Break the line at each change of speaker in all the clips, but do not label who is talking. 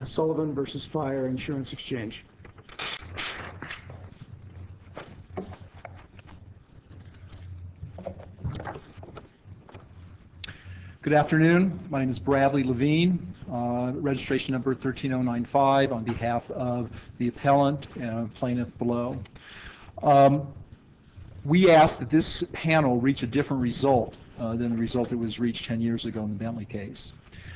Sullivan versus Fire Insurance Exchange.
Good afternoon. My name is Bradley Levine, registration number 13095 on behalf of the appellant and plaintiff below. We ask that this panel reach a different result than the result that was reached 10 years ago in the Bentley case.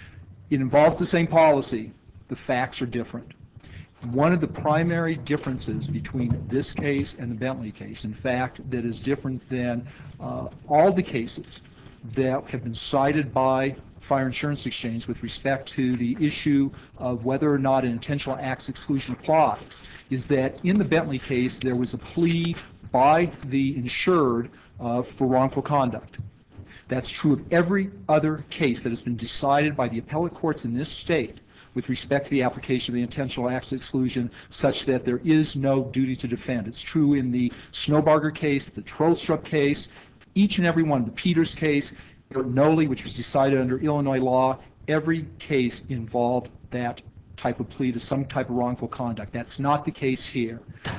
It involves the same policy. The facts are different. One of the primary differences between this case and the Bentley case, in fact, that is different than all the cases that have been cited by Fire Insurance Exchange with respect to the issue of whether or not an intentional acts exclusion applies, is that in the Bentley case there was a plea by the insured for wrongful conduct. That's true of every other case that has been decided by the appellate courts in this state with respect to the application of the intentional acts exclusion, such that there is no duty to defend. It's true in the Snowbarger case, the Trollstrup case, each and every one, the Peters case, Noli, which was decided under Illinois law. Every case involved that type of plea to some type of wrongful conduct. That's not the case here.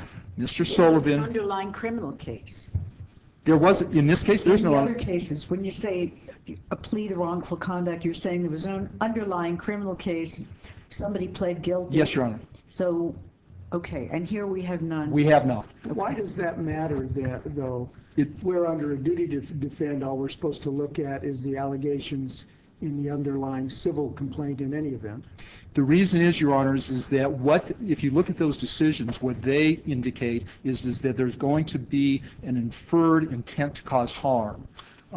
Mr. Sullivan.
An underlying criminal case.
There was, in this case, there's no
other cases. When you say a plea to wrongful conduct, you're saying there was an underlying criminal case. Somebody pled guilty.
Yes, Your Honor.
So, okay, and here we have none.
We have not.
Why does that matter, though? We're under a duty to defend. All we're supposed to look at is the allegations in the underlying civil complaint in any event.
The reason is, Your Honors, is that if you look at those decisions, what they indicate is that there's going to be an inferred intent to cause harm.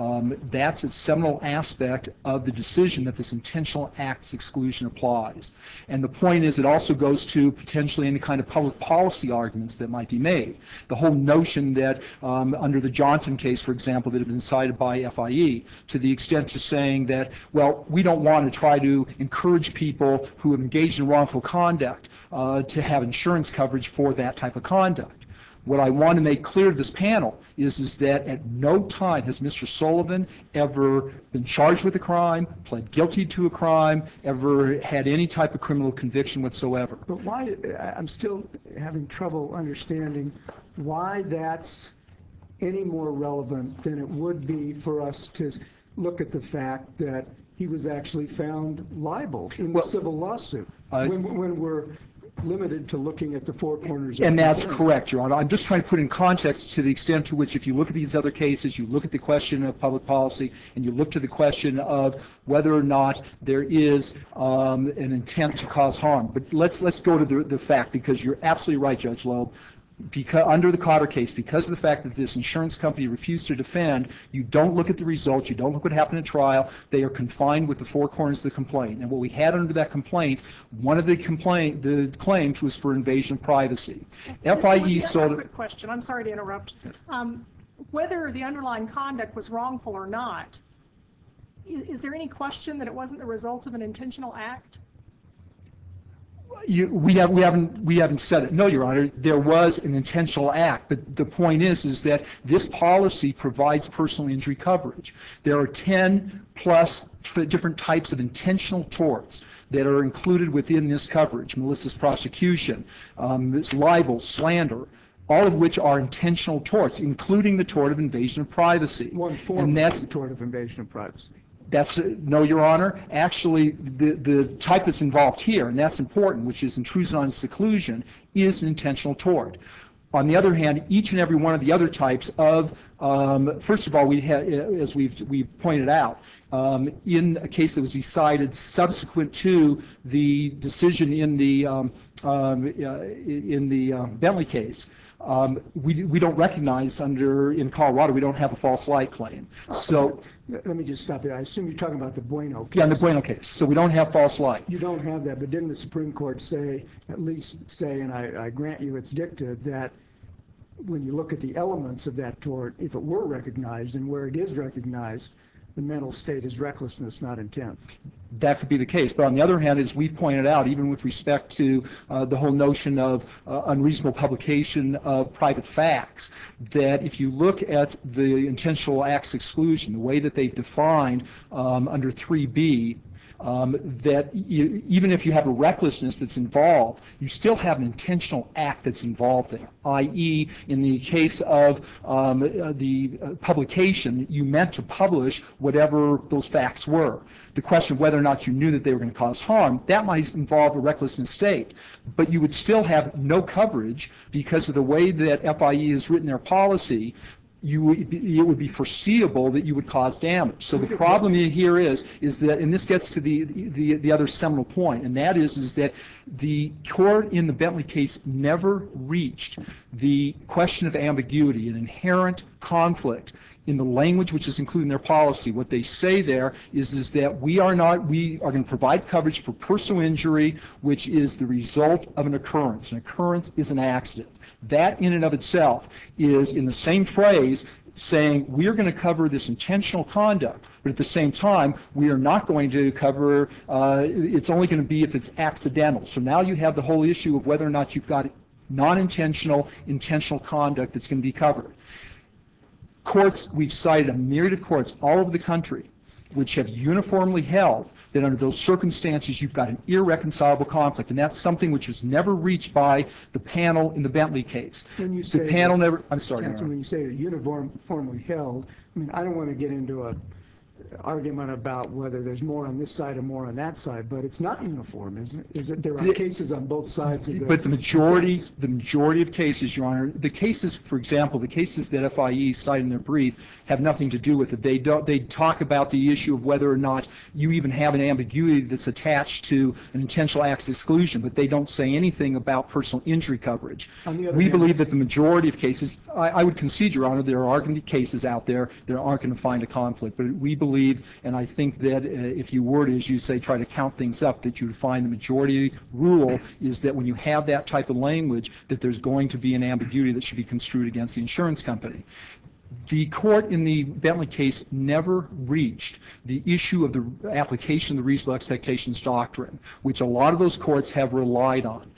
That's a seminal aspect of the decision that this intentional acts exclusion applies. And the point is it also goes to potentially any kind of public policy arguments that might be made. The whole notion that under the Johnson case, for example, that had been cited by FIE, to the extent to saying that, well, we don't want to try to encourage people who have engaged in wrongful conduct to have insurance coverage for that type of conduct. What I want to make clear to this panel is that at no time has Mr. Sullivan ever been charged with a crime, pled guilty to a crime, ever had any type of criminal conviction whatsoever.
But why, I'm still having trouble understanding why that's any more relevant than it would be for us to look at the fact that he was actually found liable in the civil lawsuit when we're limited to looking at the four corners of
and that's correct, Your Honor. I'm just trying to put in context to the extent to which if you look at these other cases, you look at the question of public policy, and you look to the question of whether or not there is an intent to cause harm. But let's go to the fact, because you're absolutely right, Judge Loeb. Because under the Cotter case, because of the fact that this insurance company refused to defend, you don't look at the results, you don't look what happened at trial. They are confined with the four corners of the complaint. And what we had under that complaint, one of the claims was for invasion of privacy. FIE sold it.
Quick question. I'm sorry to interrupt. Whether the underlying conduct was wrongful or not, is there any question that it wasn't the result of an intentional act?
We haven't said it. No, Your Honor, there was an intentional act, but the point is that this policy provides personal injury coverage. There are 10 plus different types of intentional torts that are included within this coverage: malicious prosecution, libel, slander, all of which are intentional torts, including the tort of invasion of privacy.
One form of the tort of invasion of privacy.
No, Your Honor. Actually, the type that's involved here, and that's important, which is intrusion on seclusion, is an intentional tort. On the other hand, each and every one of the other types of, first of all, we had, as we've pointed out, in a case that was decided subsequent to the decision in the Bentley case, we don't recognize in Colorado, we don't have a false light claim. So
let me just stop there. I assume you're talking about the Bueno case.
Yeah, the Bueno case. So we don't have false light.
You don't have that, but didn't the Supreme Court say, at least say, and I grant you it's dicta, that when you look at the elements of that tort, if it were recognized and where it is recognized, the mental state is recklessness, not intent.
That could be the case. But on the other hand, as we've pointed out, even with respect to the whole notion of unreasonable publication of private facts, that if you look at the intentional acts exclusion, the way that they've defined under 3B, even if you have a recklessness that's involved, you still have an intentional act that's involved there, i.e., in the case of the publication, you meant to publish whatever those facts were. The question of whether or not you knew that they were going to cause harm, that might involve a recklessness state, but you would still have no coverage because of the way that FIE has written their policy. It would be foreseeable that you would cause damage. So the problem here is that, and this gets to the other seminal point, and that is that the court in the Bentley case never reached the question of ambiguity, an inherent conflict in the language which is included in their policy. What they say there is that we are going to provide coverage for personal injury which is the result of an occurrence. An occurrence is an accident. That in and of itself is in the same phrase saying we are going to cover this intentional conduct, but at the same time we are not going to cover, it's only going to be if it's accidental. So now you have the whole issue of whether or not you've got non-intentional, intentional conduct that's going to be covered. Courts, we've cited a myriad of courts all over the country which have uniformly held that under those circumstances you've got an irreconcilable conflict, and that's something which was never reached by the panel in the Bentley case.
When you say
the panel never, I'm sorry.
Counsel, when you say uniformly held, I mean, I don't want to get into an argument about whether there's more on this side or more on that side, but it's not uniform, isn't it? Is it? There are cases on both sides of the
But the majority of cases, Your Honor, the cases, for example, the cases that FIE cite in their brief have nothing to do with it. They talk about the issue of whether or not you even have an ambiguity that's attached to an intentional acts exclusion, but they don't say anything about personal injury coverage. We believe that the majority of cases, I would concede, Your Honor, there are going to be cases out there that aren't going to find a conflict, but we believe, and I think that if you were to, as you say, try to count things up, that you would find the majority rule is that when you have that type of language, that there's going to be an ambiguity that should be construed against the insurance company. The court in the Bentley case never reached the issue of the application of the reasonable expectations doctrine, which a lot of those courts have relied on.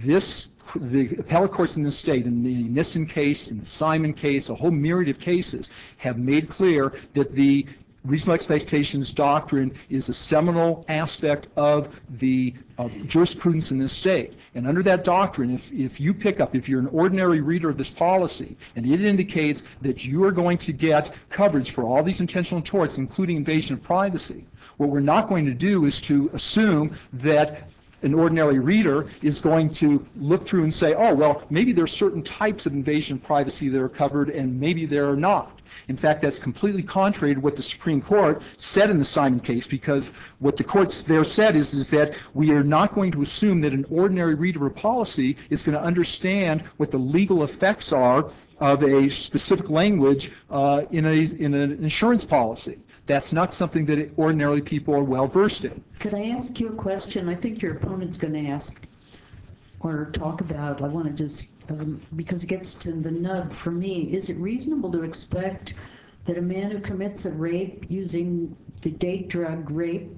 The appellate courts in this state, in the Nissen case, in the Simon case, a whole myriad of cases, have made clear that the reasonable expectations doctrine is a seminal aspect of the jurisprudence in this state. And under that doctrine, if you're an ordinary reader of this policy, and it indicates that you are going to get coverage for all these intentional torts, including invasion of privacy, what we're not going to do is to assume that an ordinary reader is going to look through and say, oh, well, maybe there are certain types of invasion of privacy that are covered and maybe there are not. In fact, that's completely contrary to what the Supreme Court said in the Simon case, because what the courts there said is that we are not going to assume that an ordinary reader of a policy is going to understand what the legal effects are of a specific language in an insurance policy. That's not something that ordinarily people are well versed in.
Could I ask you a question? I think your opponent's going to ask or talk about. I want to just, because it gets to the nub for me. Is it reasonable to expect that a man who commits a rape using the date drug rape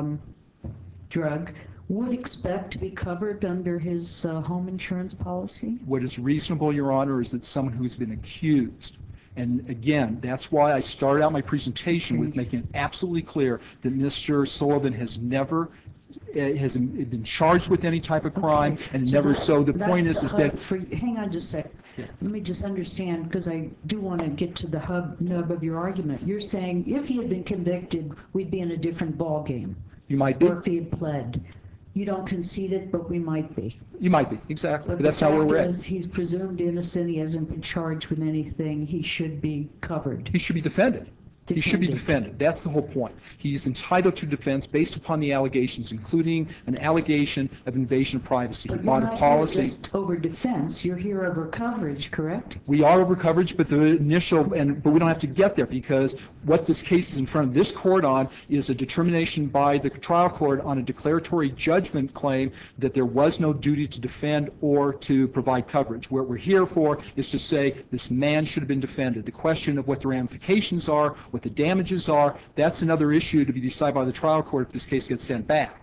drug would expect to be covered under his home insurance policy?
What is reasonable, Your Honor, is that someone who's been accused. And again, that's why I started out my presentation with making it absolutely clear that Mr. Sullivan has never has been charged with any type of crime, and never. So the point is that.
Hang on just a sec. Yeah. Let me just understand, because I do want to get to the nub of your argument. You're saying if he had been convicted, we'd be in a different ball game.
You might be.
Or if he had pled. You don't concede it, but we might be.
You might be, exactly.
But
that's not where we're at.
He's presumed innocent. He hasn't been charged with anything. He should be covered.
He should be defended. He should be defended. That's the whole point. He's entitled to defense based upon the allegations, including an allegation of invasion of privacy.
But
he bought a policy.
You're not here just over defense. You're here over coverage, correct?
We are over coverage, but the initial, but we don't have to get there, because what this case is in front of this court on is a determination by the trial court on a declaratory judgment claim that there was no duty to defend or to provide coverage. What we're here for is to say this man should have been defended. The question of what the ramifications are, what the damages are, that's another issue to be decided by the trial court if this case gets sent back.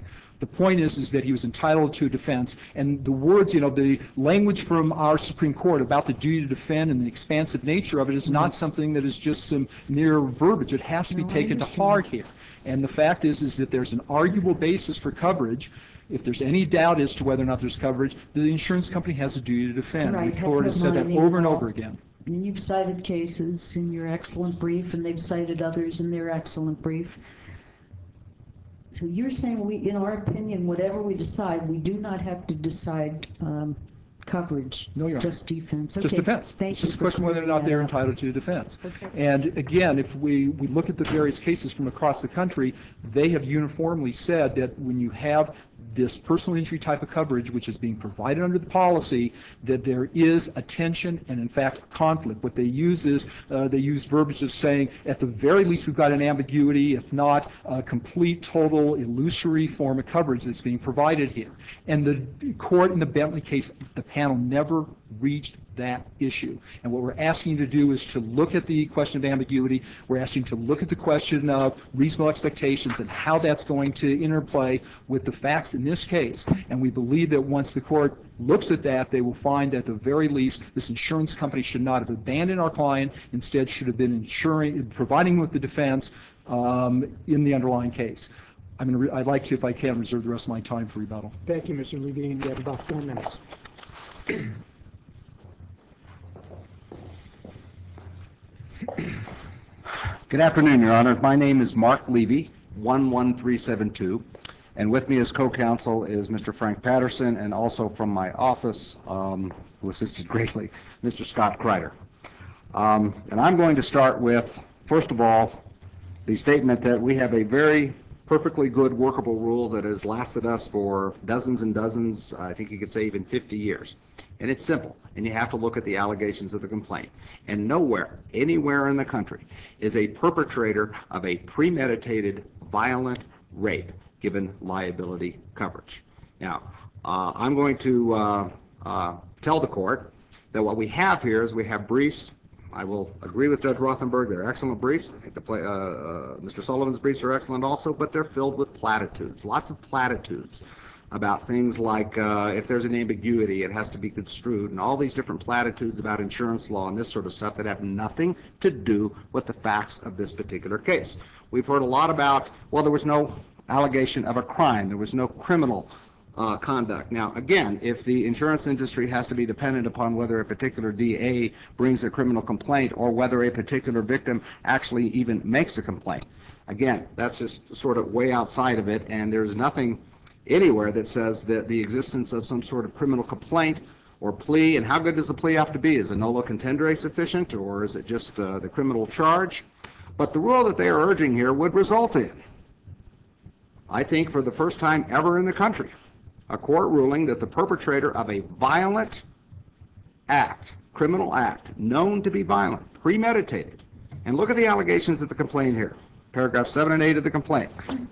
The point is that he was entitled to defense, and the words, the language from our Supreme Court about the duty to defend and the expansive nature of it is not something that is just some mere verbiage. It has to be taken to heart here. And the fact is that there's an arguable basis for coverage. If there's any doubt as to whether or not there's coverage, the insurance company has a duty to defend.
Right.
The court has said that over and over again.
And you've cited cases in your excellent brief, and they've cited others in their excellent brief. So you're saying in our opinion, whatever we decide, we do not have to decide coverage.
No, Your Honor.
Just defense.
Just
Okay.
defense.
Thank
It's
you
just a
for
question whether or not
clearing
they're
that up.
entitled to defense.
Okay.
And again, if we look at the various cases from across the country, they have uniformly said that when you have this personal injury type of coverage, which is being provided under the policy, that there is a tension and, in fact, conflict. What they use is they use verbiage of saying, at the very least, we've got an ambiguity, if not a complete, total, illusory form of coverage that's being provided here. And the court in the Bentley case, the panel never reached that issue. And what we're asking you to do is to look at the question of ambiguity. We're asking you to look at the question of reasonable expectations and how that's going to interplay with the facts in this case. And we believe that once the court looks at that, they will find that at the very least this insurance company should not have abandoned our client, instead should have been providing with the defense in the underlying case. I'd like to, if I can, reserve the rest of my time for rebuttal.
Thank you, Mr. Levine. You have about 4 minutes.
Good afternoon, Your Honor. My name is Mark Levy, 11372, and with me as co-counsel is Mr. Frank Patterson, and also from my office, who assisted greatly, Mr. Scott Kreider. And I'm going to start with, first of all, the statement that we have a very perfectly good workable rule that has lasted us for dozens and dozens, I think you could say even 50 years. And it's simple, and you have to look at the allegations of the complaint. And nowhere, anywhere in the country, is a perpetrator of a premeditated, violent rape given liability coverage. Now, I'm going to tell the court that what we have here is we have briefs. I will agree with Judge Rothenberg. They're excellent briefs. I think Mr. Sullivan's briefs are excellent also, but they're filled with platitudes, lots of platitudes about things like if there's an ambiguity, it has to be construed, and all these different platitudes about insurance law and this sort of stuff that have nothing to do with the facts of this particular case. We've heard a lot about, well, there was no allegation of a crime. There was no criminal conduct. Now, again, if the insurance industry has to be dependent upon whether a particular DA brings a criminal complaint or whether a particular victim actually even makes a complaint, again, that's just sort of way outside of it, and there's nothing anywhere that says that the existence of some sort of criminal complaint or plea, and how good does the plea have to be? Is a nolo contendere sufficient, or is it just the criminal charge? But the rule that they are urging here would result in, I think for the first time ever in the country, a court ruling that the perpetrator of a violent act, criminal act, known to be violent, premeditated, and look at the allegations of the complaint here, paragraph 7 and 8 of the complaint.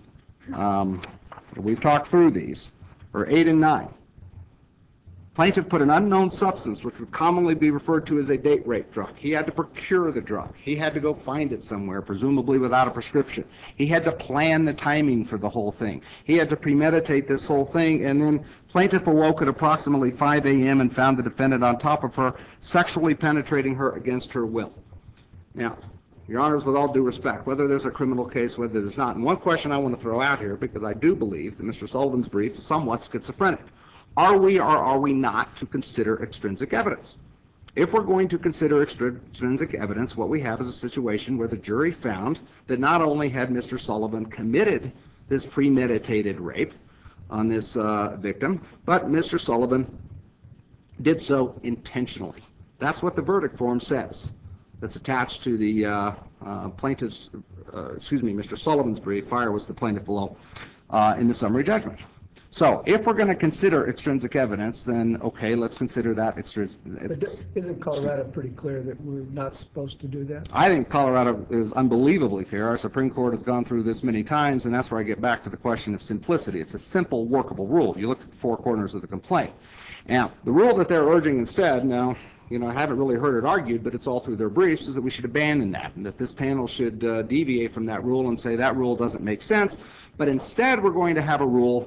We've talked through these, or 8 and 9. Plaintiff put an unknown substance, which would commonly be referred to as a date rape drug. He had to procure the drug. He had to go find it somewhere, presumably without a prescription. He had to plan the timing for the whole thing. He had to premeditate this whole thing, and then plaintiff awoke at approximately 5 a.m. and found the defendant on top of her, sexually penetrating her against her will. Now, Your Honors, with all due respect, whether there's a criminal case, whether there's not, and one question I want to throw out here, because I do believe that Mr. Sullivan's brief is somewhat schizophrenic. Are we or are we not to consider extrinsic evidence? If we're going to consider extrinsic evidence, what we have is a situation where the jury found that not only had Mr. Sullivan committed this premeditated rape on this victim, but Mr. Sullivan did so intentionally. That's what the verdict form says. That's attached to the plaintiff's, Mr. Sullivan's brief. Fire was the plaintiff below in the summary judgment. So if we're going to consider extrinsic evidence, then okay, let's consider that extrinsic.
But isn't Colorado pretty clear that we're not supposed to do that?
I think Colorado is unbelievably clear. Our Supreme Court has gone through this many times, and that's where I get back to the question of simplicity. It's a simple, workable rule. You look at the four corners of the complaint. Now, the rule that they're urging instead, now, I haven't really heard it argued, but it's all through their briefs, is that we should abandon that, and that this panel should deviate from that rule and say that rule doesn't make sense, but instead we're going to have a rule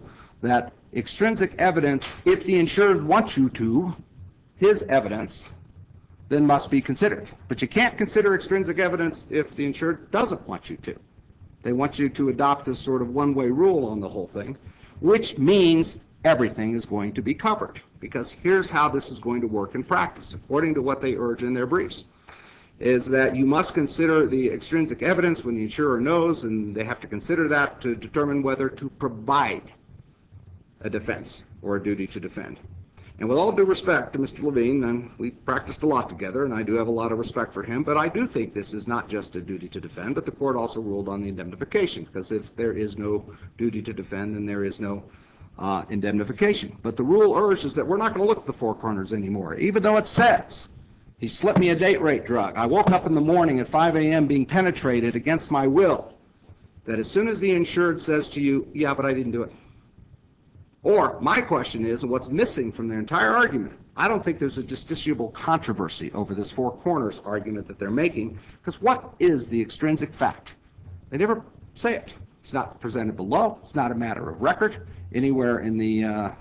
that extrinsic evidence, if the insured wants you to, his evidence, then must be considered. But you can't consider extrinsic evidence if the insured doesn't want you to. They want you to adopt this sort of one-way rule on the whole thing, which means everything is going to be covered. Because here's how this is going to work in practice, according to what they urge in their briefs, is that you must consider the extrinsic evidence when the insurer knows, and they have to consider that to determine whether to provide a defense or a duty to defend. And with all due respect to Mr. Levine, and we practiced a lot together, and I do have a lot of respect for him, but I do think this is not just a duty to defend, but the court also ruled on the indemnification, because if there is no duty to defend, then there is no indemnification. But the rule urges that we're not going to look at the four corners anymore, even though it says, he slipped me a date rape drug. I woke up in the morning at 5 a.m. being penetrated against my will. That as soon as the insured says to you, yeah, but I didn't do it. Or my question is, and what's missing from their entire argument, I don't think there's a justiciable controversy over this four corners argument that they're making, because what is the extrinsic fact? They never say it. It's not presented below. It's not a matter of record anywhere in the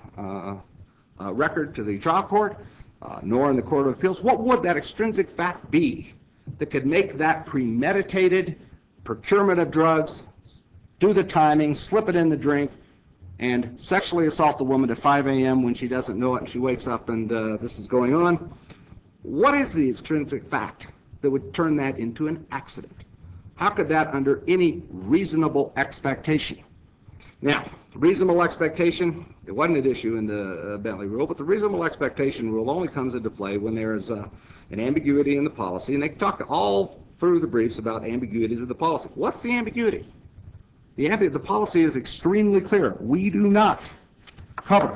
record to the trial court, nor in the Court of Appeals. What would that extrinsic fact be that could make that premeditated procurement of drugs, do the timing, slip it in the drink, and sexually assault the woman at 5 a.m. when she doesn't know it and she wakes up and this is going on? What is the extrinsic fact that would turn that into an accident? How could that, under any reasonable expectation? Now, reasonable expectation, it wasn't an issue in the Bentley rule, but the reasonable expectation rule only comes into play when there is an ambiguity in the policy, and they talk all through the briefs about ambiguities of the policy. What's the ambiguity? The policy is extremely clear. We do not cover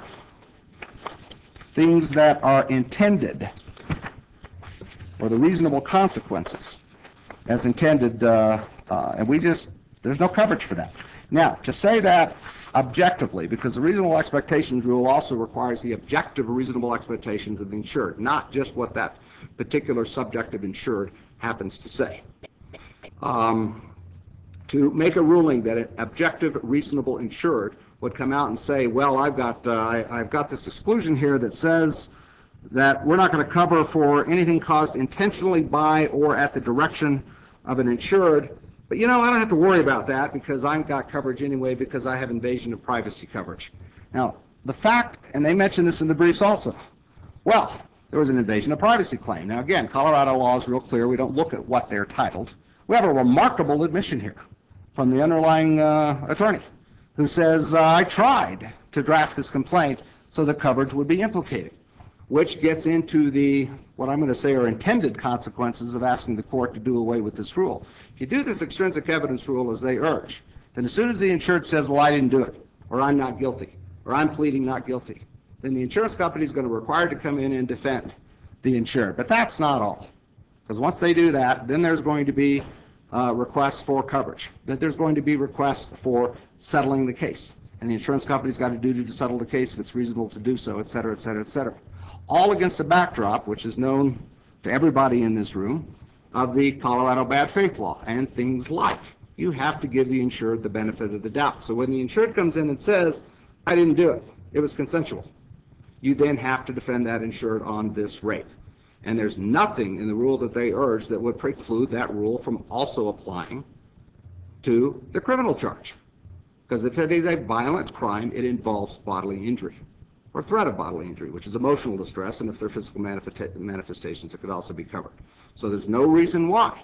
things that are intended, or the reasonable consequences as intended, and there's no coverage for that. Now, to say that objectively, because the reasonable expectations rule also requires the objective reasonable expectations of the insured, not just what that particular subjective insured happens to say. To make a ruling that an objective reasonable insured would come out and say, well, I've got this exclusion here that says that we're not going to cover for anything caused intentionally by or at the direction of an insured, but I don't have to worry about that because I've got coverage anyway because I have invasion of privacy coverage. Now, the fact, and they mentioned this in the briefs also, well, there was an invasion of privacy claim. Now, again, Colorado law is real clear. We don't look at what they're titled. We have a remarkable admission here from the underlying attorney who says, I tried to draft this complaint so the coverage would be implicated, which gets into what I'm going to say are intended consequences of asking the court to do away with this rule. If you do this extrinsic evidence rule as they urge, then as soon as the insured says, well, I didn't do it, or I'm not guilty, or I'm pleading not guilty, then the insurance company is going to be required to come in and defend the insured. But that's not all, because once they do that, then there's going to be requests for coverage, that there's going to be requests for settling the case, and the insurance company's got a duty to settle the case if it's reasonable to do so, et cetera, et cetera, et cetera. All against a backdrop, which is known to everybody in this room, of the Colorado bad faith law and things like you have to give the insured the benefit of the doubt. So when the insured comes in and says, I didn't do it, it was consensual, you then have to defend that insured on this rape. And there's nothing in the rule that they urge that would preclude that rule from also applying to the criminal charge. Because if it is a violent crime, it involves bodily injury or threat of bodily injury, which is emotional distress, and if there are physical manifestations, it could also be covered. So there's no reason why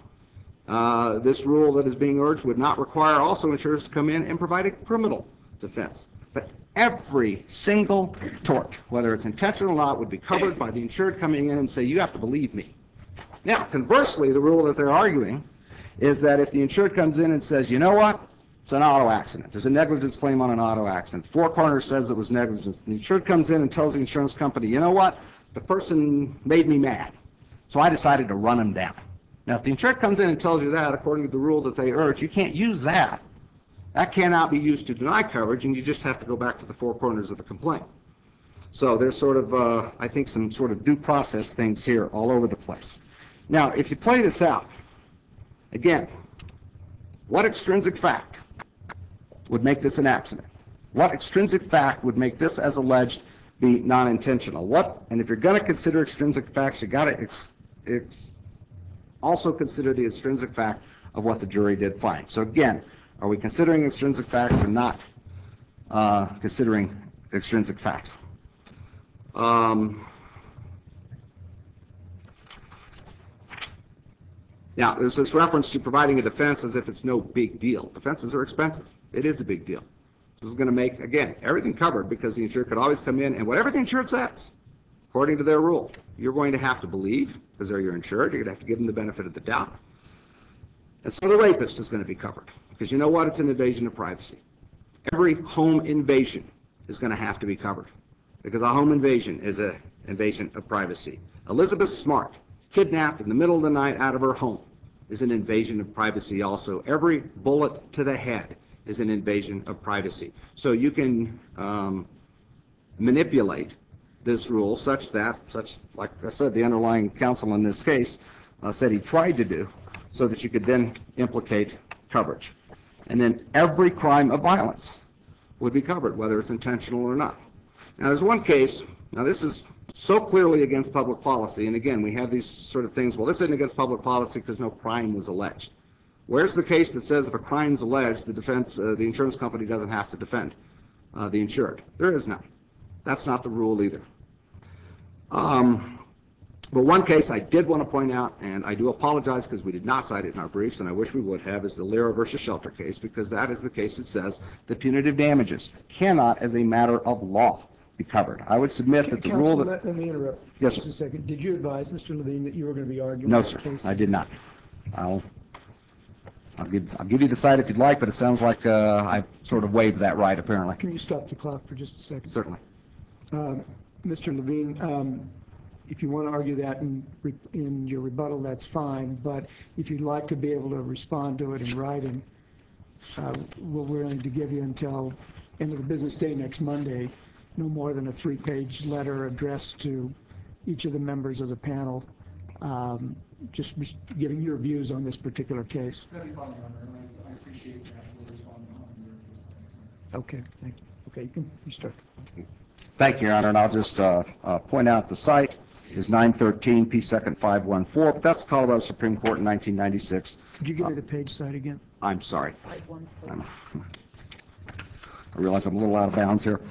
this rule that is being urged would not require also insurers to come in and provide a criminal defense. But every single tort, whether it's intentional or not, would be covered by the insured coming in and say, you have to believe me. Now, conversely, the rule that they're arguing is that if the insured comes in and says, you know what, it's an auto accident. There's a negligence claim on an auto accident. Four Corners says it was negligence. The insured comes in and tells the insurance company, you know what, the person made me mad, so I decided to run him down. Now, if the insured comes in and tells you that, according to the rule that they urge, you can't use that. That cannot be used to deny coverage, and you just have to go back to the four corners of the complaint. So there's sort of, I think, some sort of due process things here all over the place. Now, if you play this out, again, what extrinsic fact would make this an accident? What extrinsic fact would make this, as alleged, be non-intentional? And if you're going to consider extrinsic facts, you got to also consider the extrinsic fact of what the jury did find. So again, are we considering extrinsic facts or not considering extrinsic facts? Now, there's this reference to providing a defense as if it's no big deal. Defenses are expensive. It is a big deal. This is going to make, again, everything covered, because the insured could always come in and whatever the insured says, according to their rule, you're going to have to believe, because they're your insured. You're going to have to give them the benefit of the doubt. And so the rapist is going to be covered, because you know what? It's an invasion of privacy. Every home invasion is going to have to be covered, because a home invasion is an invasion of privacy. Elizabeth Smart, kidnapped in the middle of the night out of her home, is an invasion of privacy also. Every bullet to the head is an invasion of privacy. So you can manipulate this rule such, like I said, the underlying counsel in this case said he tried to do, so that you could then implicate coverage. And then every crime of violence would be covered, whether it's intentional or not. Now, there's one case, now this is so clearly against public policy, and again, we have these sort of things, well, this isn't against public policy because no crime was alleged. Where's the case that says if a crime's alleged, the insurance company doesn't have to defend the insured? There is none. That's not the rule either. But one case I did want to point out, and I do apologize because we did not cite it in our briefs, and I wish we would have, is the Lira versus Shelter case, because that is the case that says that punitive damages cannot, as a matter of law, be covered. I would submit that the rule that...
Let me interrupt
Yes,
just
sir.
a second. Did you advise Mr. Levine that you were going to be arguing
No,
this
sir,
case?
I did not. I'll give you the cite if you'd like, but it sounds like I sort of waived that right, apparently.
Can you stop the clock for just a second?
Certainly.
Mr. Levine, if you want to argue that in your rebuttal, that's fine, but if you'd like to be able to respond to it in writing, we're willing to give you until end of the business day next Monday, no more than a 3-page letter addressed to each of the members of the panel, just giving your views on this particular case.
That'd be fine, Your Honor. I appreciate that. We'll respond on your case.
Okay, thank you. Okay, you start.
Thank you, Your Honor, and I'll just point out the site is 913 P. 2nd 514, but that's the Colorado Supreme Court in 1996.
Could you give me the page site again?
I'm sorry. I realize I'm a little out of bounds here.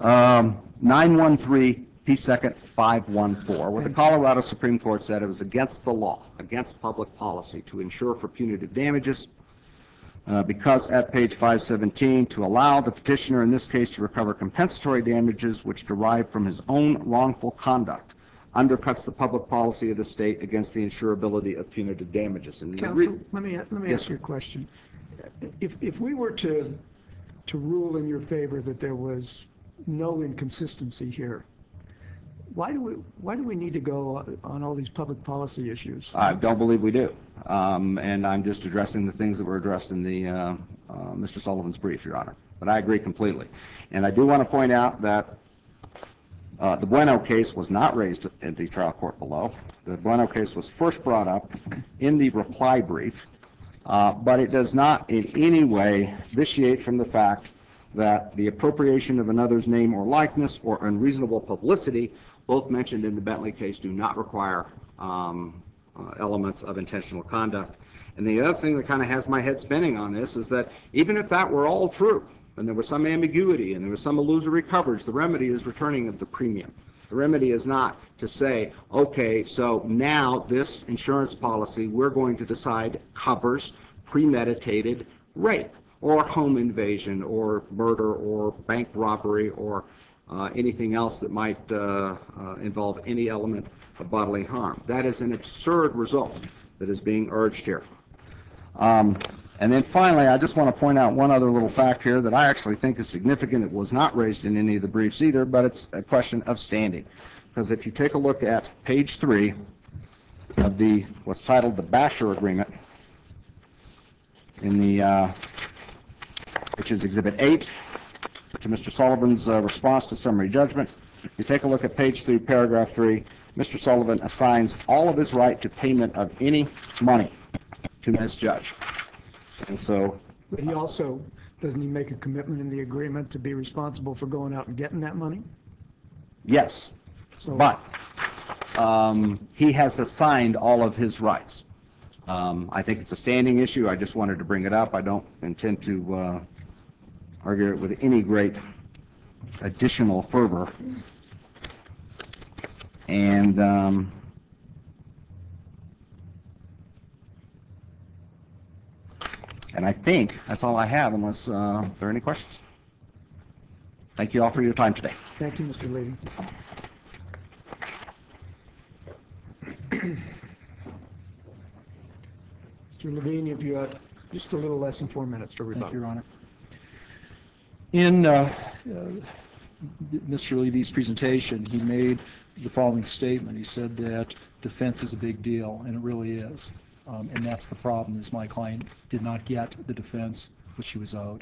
913 P. 2nd 514, where the Colorado Supreme Court said it was against the law, against public policy, to insure for punitive damages, because at page 517, to allow the petitioner in this case to recover compensatory damages which derive from his own wrongful conduct undercuts the public policy of the state against the insurability of punitive damages. And
Counsel, let me
Yes,
ask you a question. If we were to rule in your favor that there was no inconsistency here, why do we need to go on all these public policy issues?
I don't believe we do, and I'm just addressing the things that were addressed in the Mr. Sullivan's brief, Your Honor. But I agree completely, and I do want to point out that the Bueno case was not raised at the trial court below. The Bueno case was first brought up in the reply brief, but it does not in any way vitiate from the fact that the appropriation of another's name or likeness or unreasonable publicity, both mentioned in the Bentley case, do not require elements of intentional conduct. And the other thing that kind of has my head spinning on this is that even if that were all true, and there was some ambiguity and there was some illusory coverage, the remedy is returning of the premium. The remedy is not to say, okay, so now this insurance policy we're going to decide covers premeditated rape or home invasion or murder or bank robbery or anything else that might involve any element of bodily harm. That is an absurd result that is being urged here. And then finally, I just want to point out one other little fact here that I actually think is significant. It was not raised in any of the briefs either, but it's a question of standing. Because if you take a look at page 3 of the what's titled the Basher Agreement, in the which is Exhibit 8 to Mr. Sullivan's response to summary judgment, you take a look at page 3, paragraph 3, Mr. Sullivan assigns all of his right to payment of any money to Ms. Judge. And so,
But he also doesn't he make a commitment in the agreement to be responsible for going out and getting that money?
Yes,
So-
but he has assigned all of his rights. I think it's a standing issue. I just wanted to bring it up. I don't intend to argue it with any great additional fervor. And I think that's all I have, unless there are any questions. Thank you all for your time today.
Thank you, Mr. Levy. Mr. Levine, if you had just a little less than 4 minutes for rebuttal.
Thank you, Your Honor. In Mr. Levy's presentation, he made the following statement. He said that defense is a big deal, and it really is. And that's the problem, is my client did not get the defense which he was owed.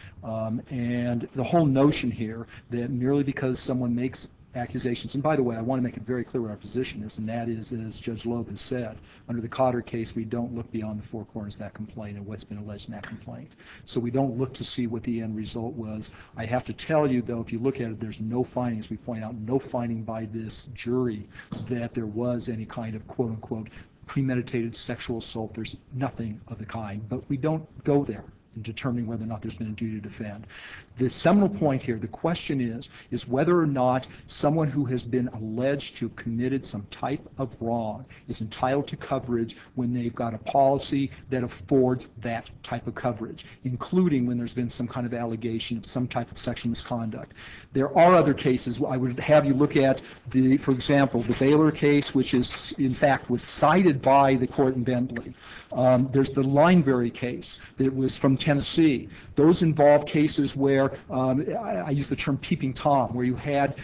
And the whole notion here that merely because someone makes accusations, and by the way, I want to make it very clear what our position is, and that is, as Judge Loeb has said, under the Cotter case, we don't look beyond the four corners of that complaint and what's been alleged in that complaint. So we don't look to see what the end result was. I have to tell you, though, if you look at it, there's no finding, as we point out, no finding by this jury that there was any kind of quote-unquote premeditated sexual assault. There's nothing of the kind, but we don't go there in determining whether or not there's been a duty to defend. The seminal point here, the question is whether or not someone who has been alleged to have committed some type of wrong is entitled to coverage when they've got a policy that affords that type of coverage, including when there's been some kind of allegation of some type of sexual misconduct. There are other cases. I would have you look at, for example, the Baylor case, which is, in fact, was cited by the court in Bentley. There's the Lineberry case that was from Tennessee. Those involve cases where I use the term peeping Tom, where you had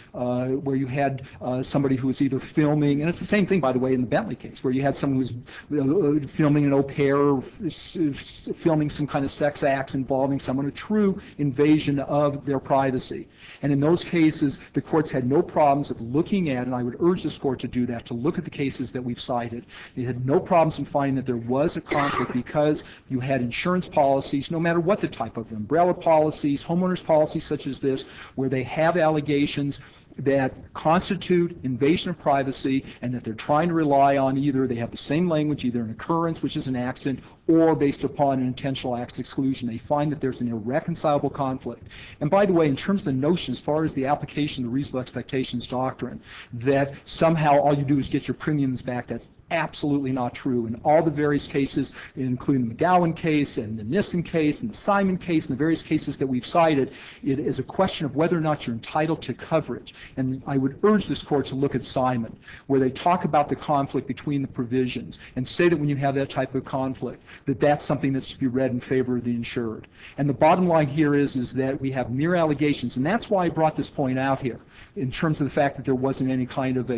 somebody who was either filming, and it's the same thing, by the way, in the Bentley case, where you had someone who was filming an au pair, or filming some kind of sex acts involving someone, a true invasion of their privacy. And in those cases, the courts had no problems with looking at, and I would urge this court to do that, to look at the cases that we've cited. It had no problems in finding that there was a conflict because you had insurance policies, no matter what the type of umbrella policies, homeowners policies such as this, where they have allegations that constitute invasion of privacy and that they're trying to rely on either they have the same language, either an occurrence, which is an accident, or based upon an intentional acts exclusion. They find that there's an irreconcilable conflict. And by the way, in terms of the notion, as far as the application of the reasonable expectations doctrine, that somehow all you do is get your premiums back, that's absolutely not true. In all the various cases, including the McGowan case and the Nissen case and the Simon case and the various cases that we've cited, it is a question of whether or not you're entitled to coverage. And I would urge this court to look at Simon, where they talk about the conflict between the provisions and say that when you have that type of conflict, that that's something that's to be read in favor of the insured. And the bottom line here is that we have mere allegations, and that's why I brought this point out here, in terms of the fact that there wasn't any kind of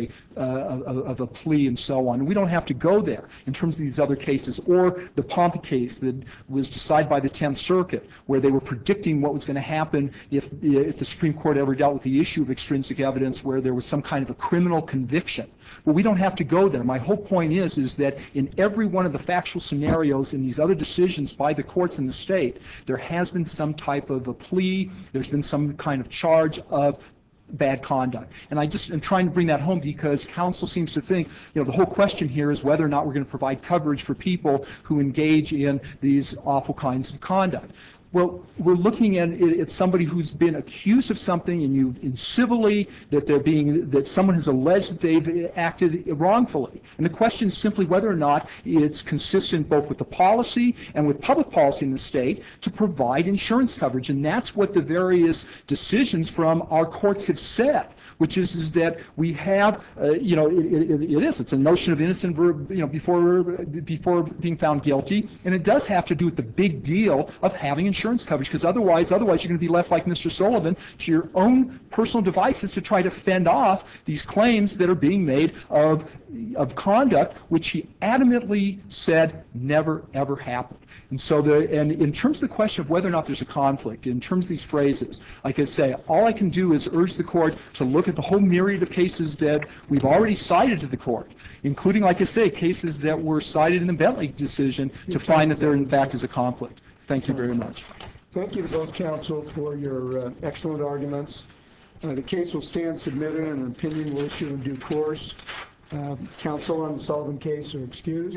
a plea and so on. And we don't have to go there in terms of these other cases, or the Pompa case that was decided by the 10th Circuit, where they were predicting what was going to happen if the Supreme Court ever dealt with the issue of extrinsic evidence where there was some kind of a criminal conviction. Well, we don't have to go there. My whole point is that in every one of the factual scenarios in these other decisions by the courts in the state, there has been some type of a plea, there's been some kind of charge of bad conduct. And I just am trying to bring that home because counsel seems to think, the whole question here is whether or not we're going to provide coverage for people who engage in these awful kinds of conduct. Well, we're looking at somebody who's been accused of something, and civilly that someone has alleged that they've acted wrongfully. And the question is simply whether or not it's consistent both with the policy and with public policy in the state to provide insurance coverage. And that's what the various decisions from our courts have said, which is that we have, it's a notion of innocent before being found guilty, and it does have to do with the big deal of having insurance coverage, because otherwise you're going to be left like Mr. Sullivan to your own personal devices to try to fend off these claims that are being made of conduct which he adamantly said never ever happened. And so and in terms of the question of whether or not there's a conflict, in terms of these phrases, like I say, all I can do is urge the court to look at the whole myriad of cases that we've already cited to the court, including, like I say, cases that were cited in the Bentley decision to find that there in fact is a conflict. Thank you very much.
Thank you to both counsel for your excellent arguments. The case will stand submitted and an opinion will issue in due course. Counsel on the Sullivan case are excused.